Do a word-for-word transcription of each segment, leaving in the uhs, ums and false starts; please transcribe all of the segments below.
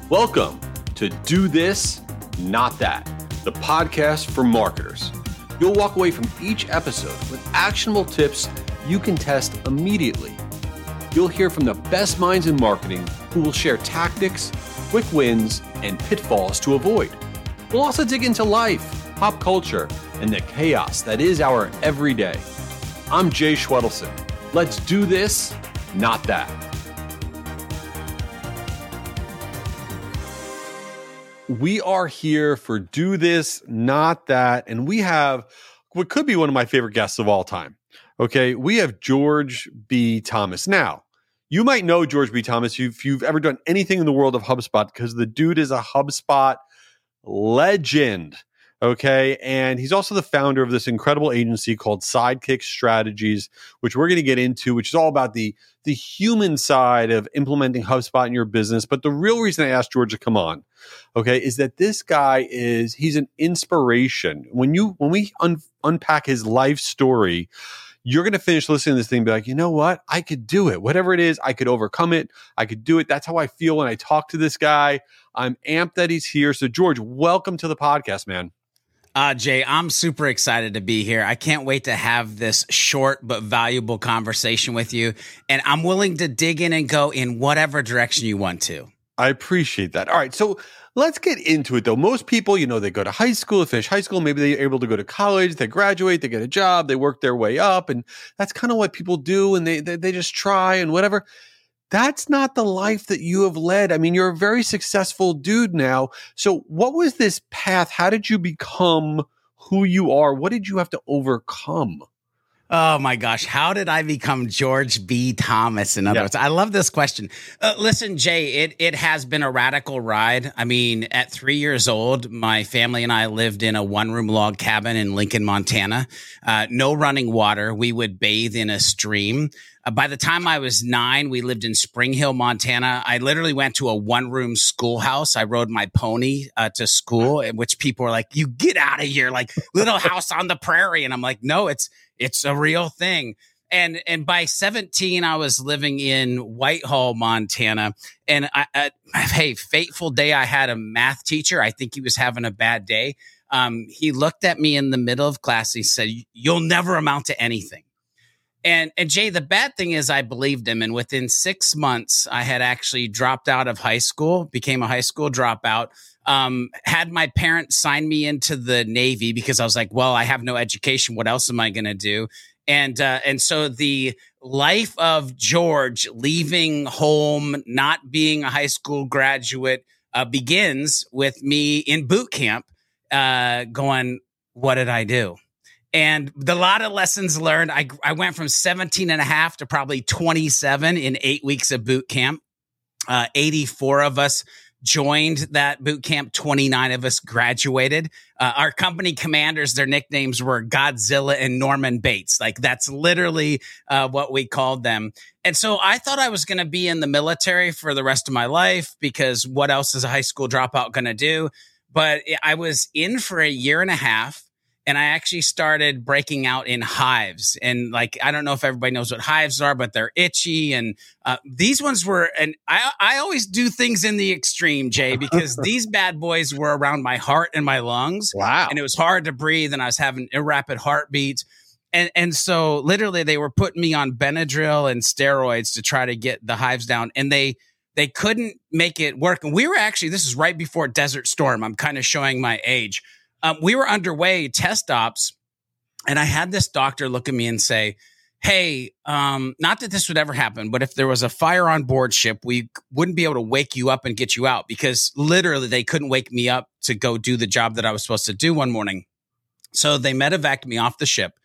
Welcome to Do This, Not That, the podcast for marketers. You'll walk away from each episode with actionable tips you can test immediately. You'll hear from the best minds in marketing who will share tactics, quick wins, and pitfalls to avoid. We'll also dig into life, pop culture, and the chaos that is our everyday. I'm Jay Schwedelson. Let's do this, not that. We are here for Do This, Not That, and we have what could be one of my favorite guests of all time. Okay, we have George B. Thomas. Now, you might know George B. Thomas if you've ever done anything in the world of HubSpot, because the dude is a HubSpot legend. Okay, and he's also the founder of this incredible agency called Sidekick Strategies, which we're going to get into, which is all about the the human side of implementing HubSpot in your business. But the real reason I asked George to come on, okay, is that this guy is he's an inspiration. When you when we un, unpack his life story, you're going to finish listening to this thing and be like, you know what? I could do it. Whatever it is, I could overcome it. I could do it. That's how I feel when I talk to this guy. I'm amped that he's here. So, George, welcome to the podcast, man. Uh, Jay, I'm super excited to be here. I can't wait to have this short but valuable conversation with you. And I'm willing to dig in and go in whatever direction you want to. I appreciate that. All right. So let's get into it, though. Most people, you know, they go to high school, finish high school. Maybe they're able to go to college. They graduate. They get a job. They work their way up. And that's kind of what people do. And they, they, they just try and whatever. That's not the life that you have led. I mean, you're a very successful dude now. So what was this path? How did you become who you are? What did you have to overcome? Oh my gosh. How did I become George B. Thomas? In other Yeah. words, I love this question. Uh, listen, Jay, it, it has been a radical ride. I mean, at three years old, my family and I lived in a one room log cabin in Lincoln, Montana. Uh, no running water. We would bathe in a stream. Uh, by the time I was nine, we lived in Spring Hill, Montana. I literally went to a one room schoolhouse. I rode my pony uh, to school, which people were like, you get out of here, like Little House on the Prairie. And I'm like, no, it's, It's a real thing. And and by seventeen, I was living in Whitehall, Montana. And I, I, hey, fateful day, I had a math teacher. I think he was having a bad day. Um, he looked at me in the middle of class. He said, you'll never amount to anything. And, and Jay, the bad thing is I believed him. And within six months, I had actually dropped out of high school, became a high school dropout. Um, had my parents sign me into the Navy because I was like, well, I have no education. What else am I going to do? And, uh, and so the life of George leaving home, not being a high school graduate, uh, begins with me in boot camp, uh, going, what did I do? And the lot of lessons learned. I, I went from seventeen and a half to probably twenty-seven in eight weeks of boot camp. Uh, eighty-four of us joined that boot camp. twenty-nine of us graduated. Uh, our company commanders, their nicknames were Godzilla and Norman Bates. Like that's literally uh, what we called them. And so I thought I was going to be in the military for the rest of my life because what else is a high school dropout going to do? But I was in for a year and a half. And I actually started breaking out in hives. And like, I don't know if everybody knows what hives are, but they're itchy. And uh, these ones were, and I, I always do things in the extreme, Jay, because these bad boys were around my heart and my lungs. Wow. And it was hard to breathe. And I was having irrapid heartbeats. And, and so literally they were putting me on Benadryl and steroids to try to get the hives down. And they, they couldn't make it work. And we were actually, this is right before Desert Storm. I'm kind of showing my age. Um, we were underway test ops, and I had this doctor look at me and say, hey, um, not that this would ever happen, but if there was a fire on board ship, we wouldn't be able to wake you up and get you out because literally they couldn't wake me up to go do the job that I was supposed to do one morning. So they medevaced me off the ship.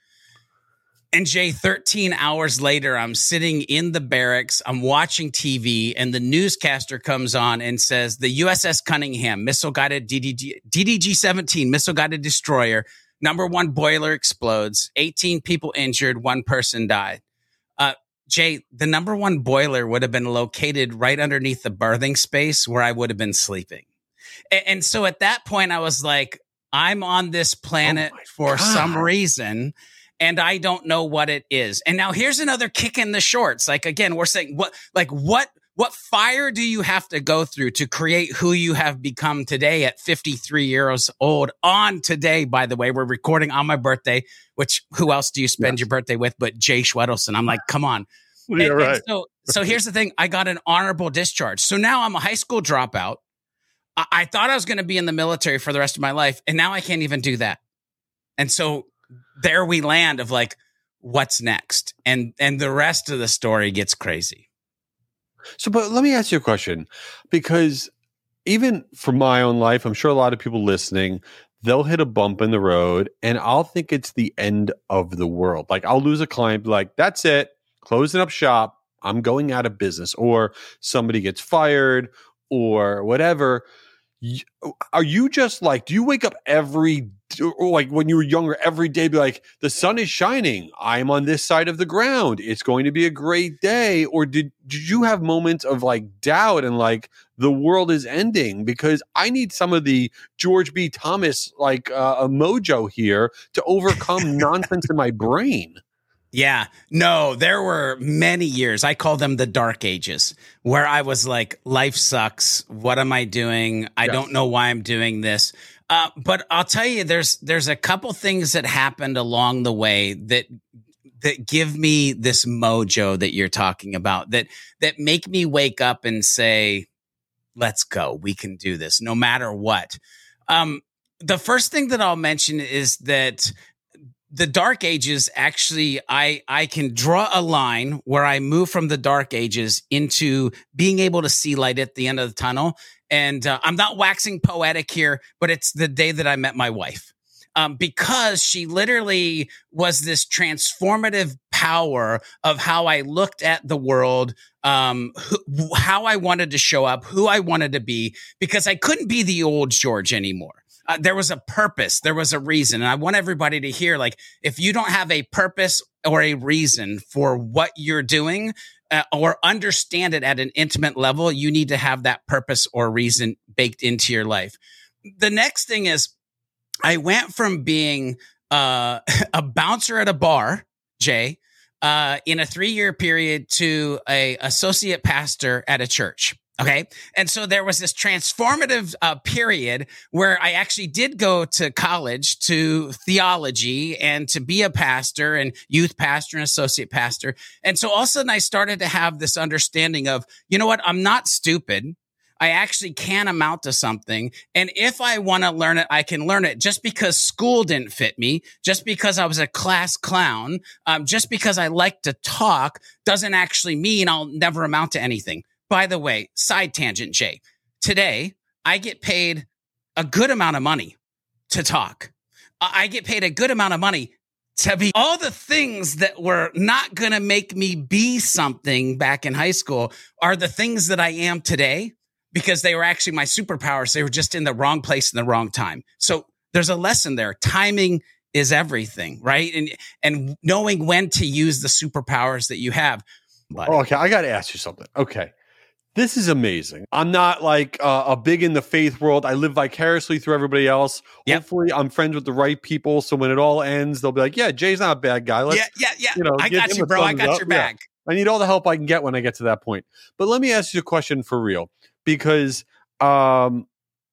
And Jay, thirteen hours later, I'm sitting in the barracks, I'm watching T V, and the newscaster comes on and says, the U S S Cunningham, missile-guided D D G seventeen, missile-guided destroyer, number one boiler explodes, eighteen people injured, one person died. Uh, Jay, the number one boiler would have been located right underneath the berthing space where I would have been sleeping. And, and so at that point, I was like, I'm on this planet oh for God. some reason. And I don't know what it is. And now here's another kick in the shorts. Like, again, we're saying what, like what, what fire do you have to go through to create who you have become today at fifty-three years old on today? By the way, we're recording on my birthday, which who else do you spend yes. your birthday with but Jay Schwedelson? I'm like, come on. Yeah, and, right. And so, so here's the thing. I got an honorable discharge. So now I'm a high school dropout. I, I thought I was going to be in the military for the rest of my life. And now I can't even do that. And so there we land of like, what's next? And, and the rest of the story gets crazy. So, but let me ask you a question, because even for my own life, I'm sure a lot of people listening, they'll hit a bump in the road and I'll think it's the end of the world. Like I'll lose a client, be like, that's it, closing up shop, I'm going out of business, or somebody gets fired or whatever. Are you just like, do you wake up every, or like when you were younger, every day be like, the sun is shining, I'm on this side of the ground, it's going to be a great day? Or did, did you have moments of like doubt and like the world is ending? Because I need some of the George B. Thomas, like uh, a mojo here to overcome nonsense in my brain. Yeah, no, there were many years. I call them the dark ages where I was like, life sucks. What am I doing? I yes. don't know why I'm doing this. Uh, but I'll tell you, there's there's a couple things that happened along the way that that give me this mojo that you're talking about, that that make me wake up and say, let's go. We can do this no matter what. Um, the first thing that I'll mention is that the dark ages, actually, I, I can draw a line where I move from the dark ages into being able to see light at the end of the tunnel. And uh, I'm not waxing poetic here, but it's the day that I met my wife, um, because she literally was this transformative power of how I looked at the world, um, who, how I wanted to show up, who I wanted to be, because I couldn't be the old George anymore. Uh, there was a purpose. There was a reason. And I want everybody to hear, like, if you don't have a purpose or a reason for what you're doing, uh, or understand it at an intimate level, you need to have that purpose or reason baked into your life. The next thing is I went from being uh, a bouncer at a bar, Jay, uh, in a three-year period to a associate pastor at a church. Okay. And so there was this transformative uh, period where I actually did go to college to theology and to be a pastor and youth pastor and associate pastor. And so all of a sudden I started to have this understanding of, you know what? I'm not stupid. I actually can amount to something. And if I want to learn it, I can learn it. Just because school didn't fit me, just because I was a class clown, um, just because I like to talk doesn't actually mean I'll never amount to anything. By the way, side tangent, Jay, today I get paid a good amount of money to talk. I get paid a good amount of money to be all the things that were not going to make me be something back in high school are the things that I am today, because they were actually my superpowers. They were just in the wrong place in the wrong time. So there's a lesson there. Timing is everything, right? And, and knowing when to use the superpowers that you have. But, oh, okay, I got to ask you something. Okay. This is amazing. I'm not like uh, a big in the faith world. I live vicariously through everybody else. Yep. Hopefully I'm friends with the right people. So when it all ends, they'll be like, yeah, Jay's not a bad guy. Let's, yeah, yeah, yeah. You know, I got you, bro. I got up. your back. Yeah. I need all the help I can get when I get to that point. But let me ask you a question for real, because um,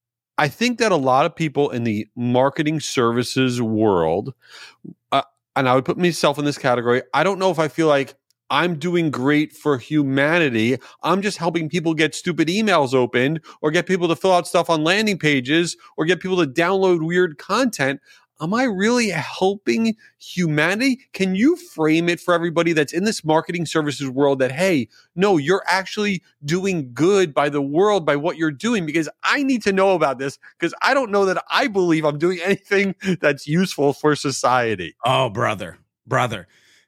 I think that a lot of people in the marketing services world, uh, and I would put myself in this category, I don't know if I feel like I'm doing great for humanity. I'm just helping people get stupid emails opened, or get people to fill out stuff on landing pages, or get people to download weird content. Am I really helping humanity? Can you frame it for everybody that's in this marketing services world that, hey, no, you're actually doing good by the world, by what you're doing? Because I need to know about this, because I don't know that I believe I'm doing anything that's useful for society. Oh, brother, brother.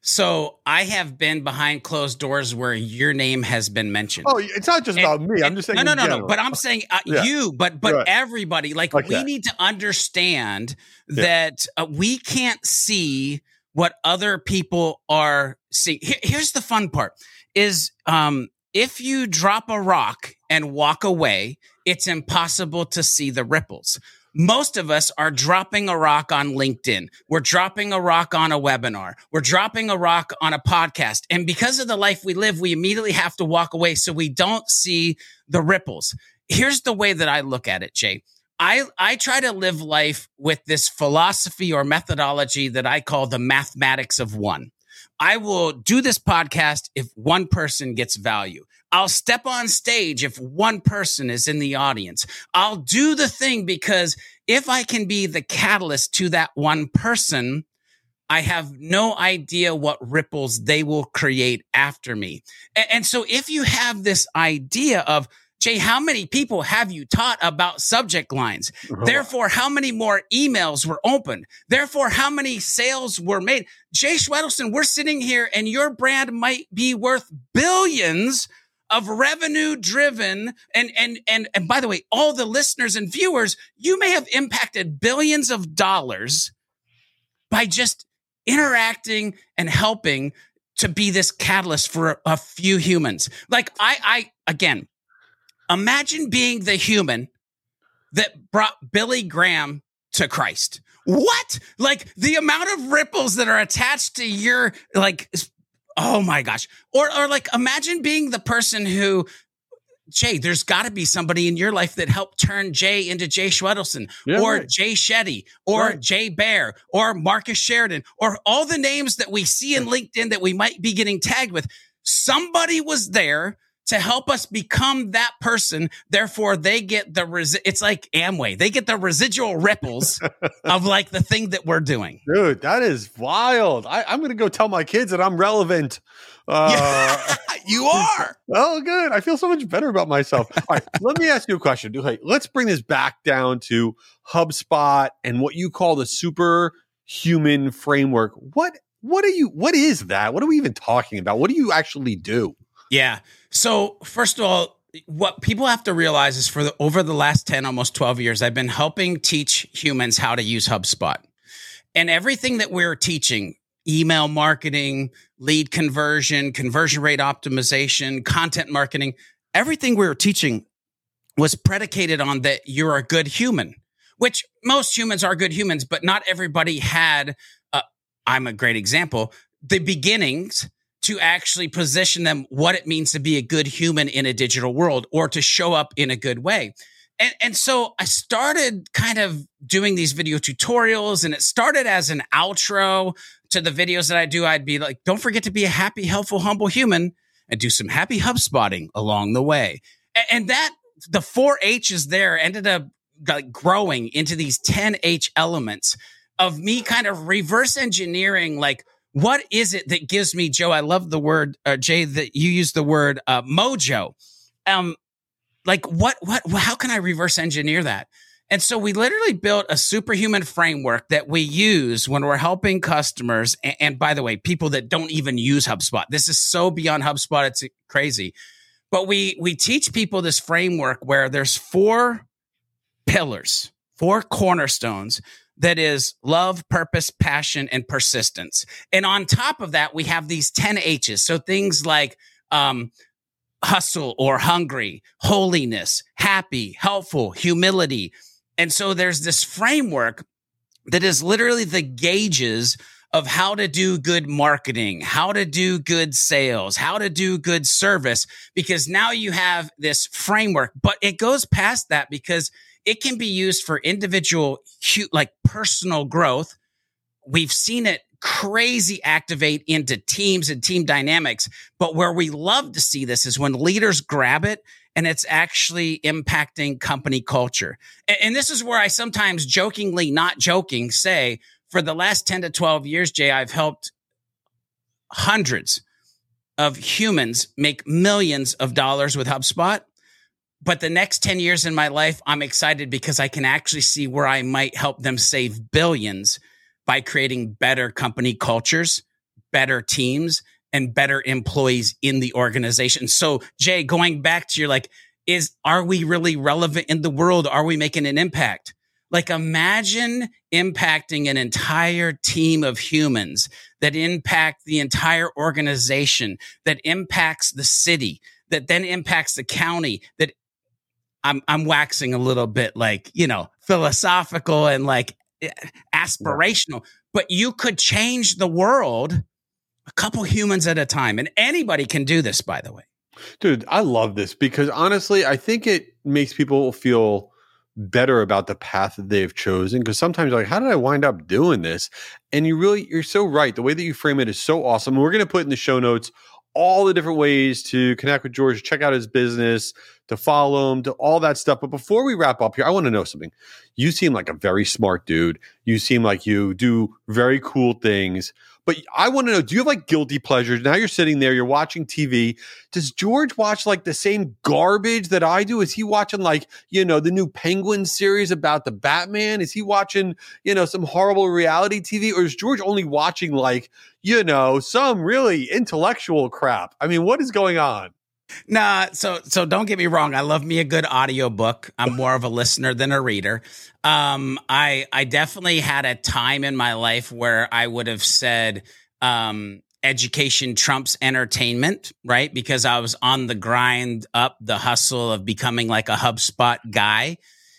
So I have been behind closed doors where your name has been mentioned. Oh, it's not just and, about me. I'm and, just saying. No, no, no, general. no. But I'm saying uh, yeah. you, but but right. everybody. Like okay. we need to understand yeah. that uh, we can't see what other people are seeing. Here, here's the fun part: is um, if you drop a rock and walk away, it's impossible to see the ripples. most of us are dropping a rock on LinkedIn. We're dropping a rock on a webinar. We're dropping a rock on a podcast. And because of the life we live, we immediately have to walk away so we don't see the ripples. Here's the way that I look at it, Jay. I, I try to live life with this philosophy or methodology that I call the mathematics of one. I will do this podcast if one person gets value. I'll step on stage if one person is in the audience. I'll do the thing because if I can be the catalyst to that one person, I have no idea what ripples they will create after me. And, and so if you have this idea of, Jay, how many people have you taught about subject lines? Oh. Therefore, how many more emails were opened? Therefore, how many sales were made? Jay Schwedelson, we're sitting here and your brand might be worth billions of revenue driven. And, and, and, and by the way, all the listeners and viewers, you may have impacted billions of dollars by just interacting and helping to be this catalyst for a, a few humans. Like I, I, again, imagine being the human that brought Billy Graham to Christ. What? Like the amount of ripples that are attached to your, like, oh my gosh. Or, or like, imagine being the person who, Jay, there's got to be somebody in your life that helped turn Jay into Jay Schwedelson, yeah, or right. Jay Shetty, or right. Jay Bear, or Marcus Sheridan, or all the names that we see in LinkedIn that we might be getting tagged with. Somebody was there to help us become that person. Therefore, they get the, resi- it's like Amway. They get the residual ripples of like the thing that we're doing. Dude, that is wild. I, I'm going to go tell my kids that I'm relevant. Uh, yeah, you are. Oh, good. I feel so much better about myself. All right, let me ask you a question. Hey, let's bring this back down to HubSpot and what you call the superhuman framework. What, what are you, what is that? What are we even talking about? What do you actually do? Yeah. So first of all, what people have to realize is for the, over the last ten, almost twelve years, I've been helping teach humans how to use HubSpot. And everything that we're teaching, email marketing, lead conversion, conversion rate optimization, content marketing, everything we were teaching was predicated on that you're a good human, which most humans are good humans, but not everybody had, uh, I'm a great example, the beginnings to actually position them what it means to be a good human in a digital world or to show up in a good way. And, and so I started kind of doing these video tutorials, and it started as an outro to the videos that I do. I'd be like, don't forget to be a happy, helpful, humble human, and do some happy HubSpotting along the way. And, and that the four H's there ended up like growing into these ten H elements of me kind of reverse engineering, like, what is it that gives me, Joe? I love the word, uh, Jay, that you use the word uh, mojo. Um, like what, what, how can I reverse engineer that? And so we literally built a superhuman framework that we use when we're helping customers. And, and by the way, people that don't even use HubSpot. This is so beyond HubSpot. It's crazy. But we, we teach people this framework where there's four pillars, four cornerstones. That is love, purpose, passion, and persistence. And on top of that, we have these ten H's. So things like um, hustle or hungry, holiness, happy, helpful, humility. And so there's this framework that is literally the gauges of how to do good marketing, how to do good sales, how to do good service, because now you have this framework. But it goes past that because it can be used for individual, like personal growth. We've seen it crazy activate into teams and team dynamics. But where we love to see this is when leaders grab it and it's actually impacting company culture. And this is where I sometimes jokingly, not joking, say, for the last ten to twelve years, Jay, I've helped hundreds of humans make millions of dollars with HubSpot. But the next ten years in my life, I'm excited because I can actually see where I might help them save billions by creating better company cultures, better teams, and better employees in the organization. So, Jay, going back to your like, is, are we really relevant in the world? Are we making an impact? Like, imagine impacting an entire team of humans that impact the entire organization, that impacts the city, that then impacts the county, that I'm I'm waxing a little bit like, you know, philosophical and like aspirational, yeah. But you could change the world a couple humans at a time. And anybody can do this, by the way. Dude, I love this because honestly, I think it makes people feel better about the path that they've chosen. Because sometimes you're like, how did I wind up doing this? And you really, you're so right. The way that you frame it is so awesome. We're going to put in the show notes all the different ways to connect with George, check out his business, to follow him, to all that stuff. But before we wrap up here, I want to know something. You seem like a very smart dude. You seem like you do very cool things. But I want to know, do you have like guilty pleasures? Now you're sitting there, you're watching T V. Does George watch like the same garbage that I do? Is he watching like, you know, the new Penguin series about the Batman? Is he watching, you know, some horrible reality T V? Or is George only watching like, you know, some really intellectual crap? I mean, what is going on? Nah, so so don't get me wrong. I love me a good audiobook. I'm more of a listener than a reader. Um, I I definitely had a time in my life where I would have said um, education trumps entertainment, right? Because I was on the grind up, the hustle of becoming like a HubSpot guy.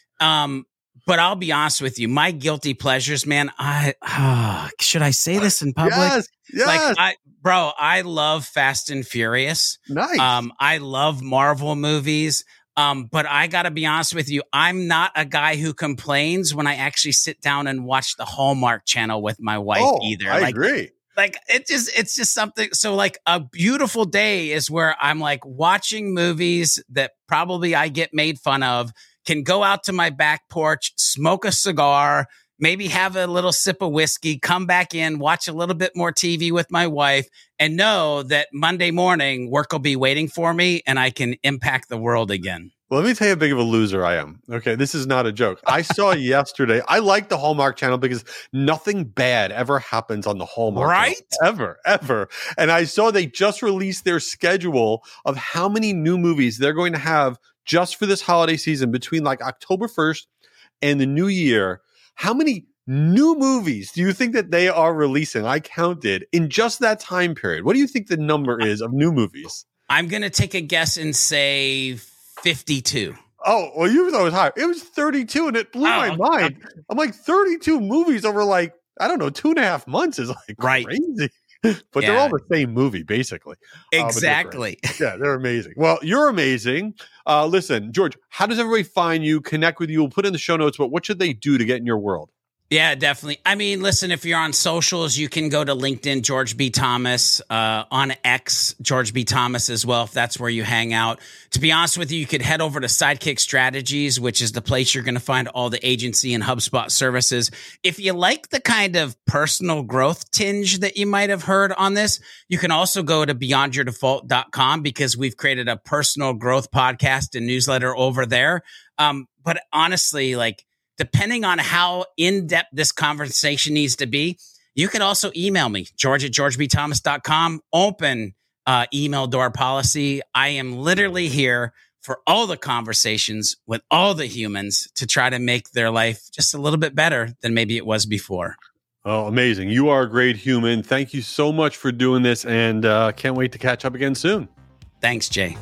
Um, but I'll be honest with you, my guilty pleasures, man. I uh, should I say this in public? Yes, yes. Like I. Bro, I love Fast and Furious. Nice. Um, I love Marvel movies. Um, but I got to be honest with you, I'm not a guy who complains when I actually sit down and watch the Hallmark Channel with my wife oh, either. I like, agree. Like it just, it's just something. So like a beautiful day is where I'm like watching movies that probably I get made fun of, can go out to my back porch, smoke a cigar, maybe have a little sip of whiskey, come back in, watch a little bit more T V with my wife, and know that Monday morning work will be waiting for me and I can impact the world again. Well, let me tell you how big of a loser I am. Okay, this is not a joke. I saw yesterday, I like the Hallmark Channel because nothing bad ever happens on the Hallmark right? Channel. Ever, ever. And I saw they just released their schedule of how many new movies they're going to have just for this holiday season between like October first and the new year. How many new movies do you think that they are releasing? I counted in just that time period. What do you think the number is of new movies? I'm going to take a guess and say fifty-two. Oh, well, you thought it was high. It was thirty-two, and it blew oh, my mind. Okay. I'm like, thirty-two movies over like, I don't know, two and a half months is like right. crazy. But yeah. They're all the same movie, basically. Exactly. Uh, yeah, they're amazing. Well, you're amazing. Uh, listen, George, how does everybody find you, connect with you? We'll put in the show notes, but what should they do to get in your world? Yeah, definitely. I mean, listen, if you're on socials, you can go to LinkedIn, George B. Thomas, uh, on X, George B. Thomas as well, if that's where you hang out. To be honest with you, you could head over to Sidekick Strategies, which is the place you're going to find all the agency and HubSpot services. If you like the kind of personal growth tinge that you might have heard on this, you can also go to beyond your default dot com because we've created a personal growth podcast and newsletter over there. Um, but honestly, like, depending on how in-depth this conversation needs to be, you can also email me, george at george b thomas dot com. Open uh, email door policy. I am literally here for all the conversations with all the humans to try to make their life just a little bit better than maybe it was before. Oh, amazing. You are a great human. Thank you so much for doing this, and uh, can't wait to catch up again soon. Thanks, Jay.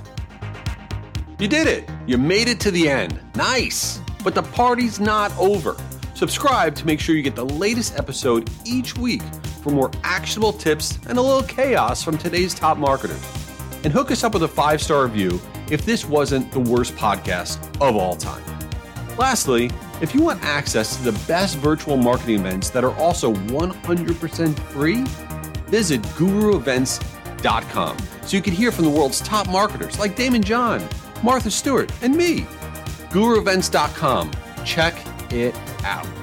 You did it. You made it to the end. Nice. But the party's not over. Subscribe to make sure you get the latest episode each week for more actionable tips and a little chaos from today's top marketers. And hook us up with a five-star review if this wasn't the worst podcast of all time. Lastly, if you want access to the best virtual marketing events that are also one hundred percent free, visit guru events dot com so you can hear from the world's top marketers like Damon John, Martha Stewart, and me. guru events dot com. Check it out.